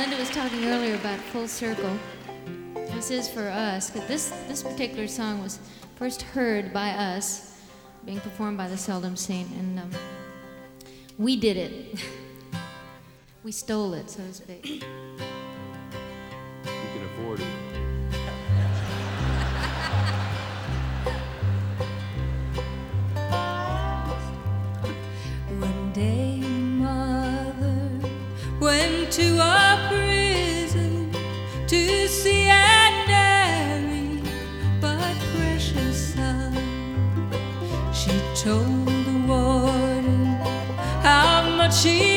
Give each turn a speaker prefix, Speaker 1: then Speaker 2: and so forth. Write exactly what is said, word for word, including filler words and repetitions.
Speaker 1: Linda was talking earlier about Full Circle. This is for us, because this, this particular song was first heard by us, being performed by the Seldom Scene, and um, we did it. We stole it, so to speak.
Speaker 2: You can afford it.
Speaker 3: One day, mother went to a prison to see Aunt Mary, but precious son, she told the warden how much she